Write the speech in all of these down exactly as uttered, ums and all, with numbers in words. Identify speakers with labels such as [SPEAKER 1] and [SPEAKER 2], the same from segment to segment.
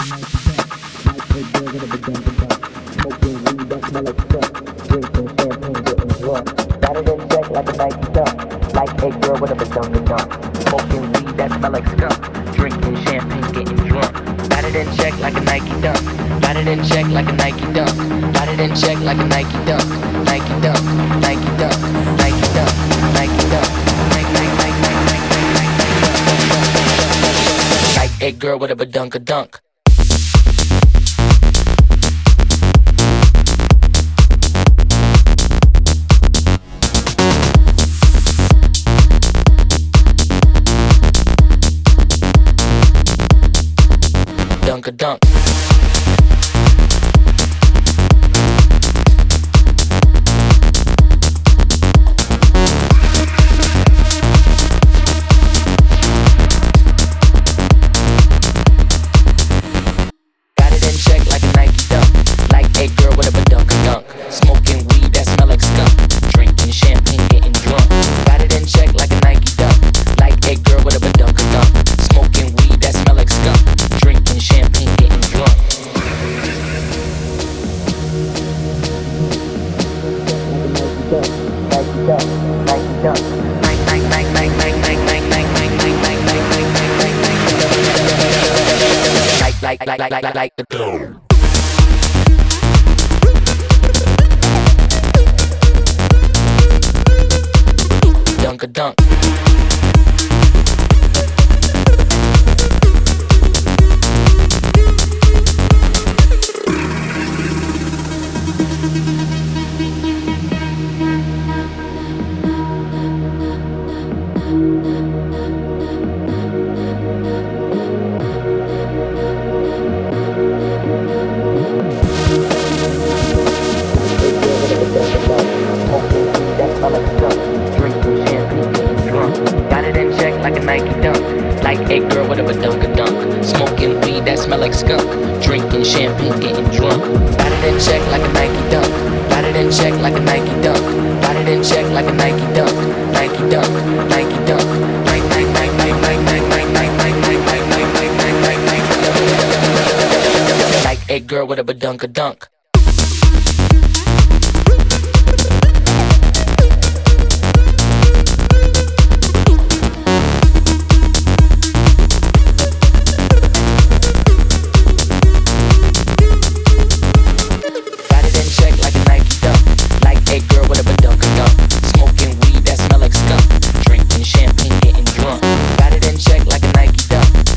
[SPEAKER 1] Girl with a badunk-a-dunk. Dunk-a-dunk. Like, like, like, like, like, like the dough. Dunk-a-dunk. Like a Nike dunk, like a girl with a badunk-a-dunk. Smoking weed that smell like skunk. Drinking champagne, getting drunk. Got it in check like a Nike dunk. Got it in check like a Nike dunk. Got it in check like a Nike dunk. Nike dunk, Nike dunk. Nike, Nike, Nike, Nike, Nike, Nike, Nike, Nike, Nike, Nike, Nike, Nike, Nike, Nike. Like a girl with a badunk-a-dunk.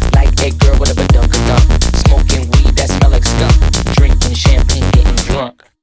[SPEAKER 1] Smoking weed that smell like skunk. Drinking champagne, getting drunk.